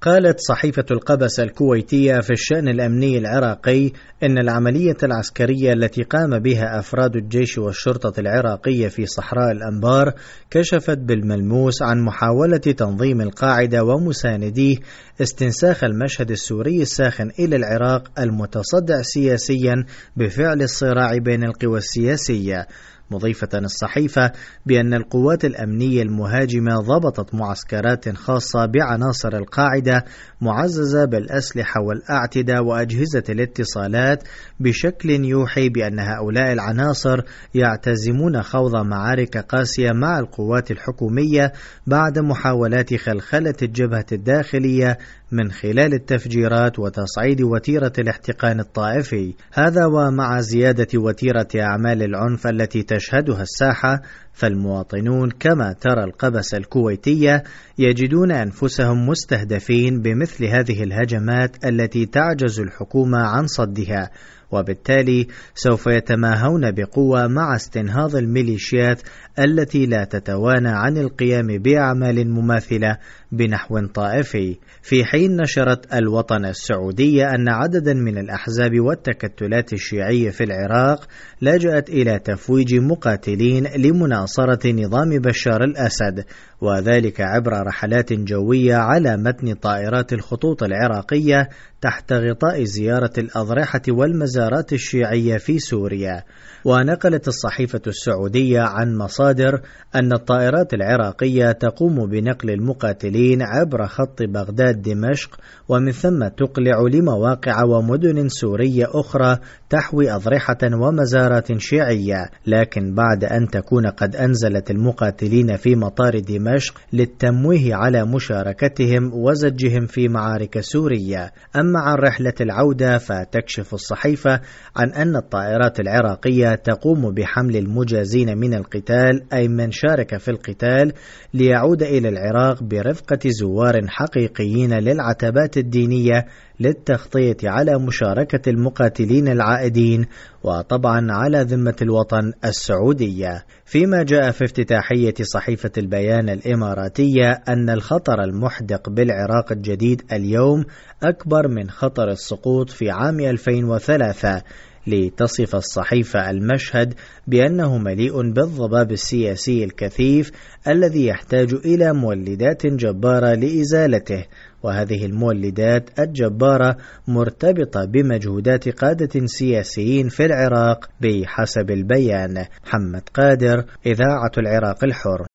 قالت صحيفة القبس الكويتية في الشأن الأمني العراقي إن العملية العسكرية التي قام بها أفراد الجيش والشرطة العراقية في صحراء الأنبار كشفت بالملموس عن محاولة تنظيم القاعدة ومسانديه استنساخ المشهد السوري الساخن إلى العراق المتصدع سياسيا بفعل الصراع بين القوى السياسية، مضيفة الصحيفة بأن القوات الأمنية المهاجمة ضبطت معسكرات خاصة بعناصر القاعدة معززة بالأسلحة والأعتدة وأجهزة الاتصالات بشكل يوحي بأن هؤلاء العناصر يعتزمون خوض معارك قاسية مع القوات الحكومية بعد محاولات خلخلة الجبهة الداخلية من خلال التفجيرات وتصعيد وتيرة الاحتقان الطائفي. هذا ومع زيادة وتيرة أعمال العنف التي تشهدها الساحة، فالمواطنون كما ترى القبس الكويتية يجدون أنفسهم مستهدفين بمثل هذه الهجمات التي تعجز الحكومة عن صدها، وبالتالي سوف يتماهون بقوة مع استنهاض الميليشيات التي لا تتوانى عن القيام بأعمال مماثلة بنحو طائفي. في حين نشرت الوطن السعودية أن عددا من الأحزاب والتكتلات الشيعية في العراق لجأت إلى تفويج مقاتلين لمناصرة نظام بشار الأسد، وذلك عبر رحلات جوية على متن طائرات الخطوط العراقية تحت غطاء زيارة الأضرحة والمزارات الشيعية في سوريا. ونقلت الصحيفة السعودية عن مصادر أن الطائرات العراقية تقوم بنقل المقاتلين عبر خط بغداد دمشق، ومن ثم تقلع لمواقع ومدن سورية أخرى تحوي أضرحة ومزارات شيعية، لكن بعد أن تكون قد أنزلت المقاتلين في مطار دمشق للتمويه على مشاركتهم وزجهم في معارك سوريا. أما عن رحلة العودة فتكشف الصحيفة عن أن الطائرات العراقية تقوم بحمل المجازين من القتال، أي من شارك في القتال، ليعود إلى العراق برفقة زوار حقيقيين للعتبات الدينية للتغطية على مشاركة المقاتلين العائدين، وطبعا على ذمة الوطن السعودية. فيما جاء في افتتاحية صحيفة البيان الإماراتية أن الخطر المحدق بالعراق الجديد اليوم أكبر من خطر السقوط في عام 2003، لتصف الصحيفة المشهد بأنه مليء بالضباب السياسي الكثيف الذي يحتاج إلى مولدات جبارة لإزالته، وهذه المولدات الجبارة مرتبطة بمجهودات قادة سياسيين في العراق بحسب البيان. محمد قادر، إذاعة العراق الحر.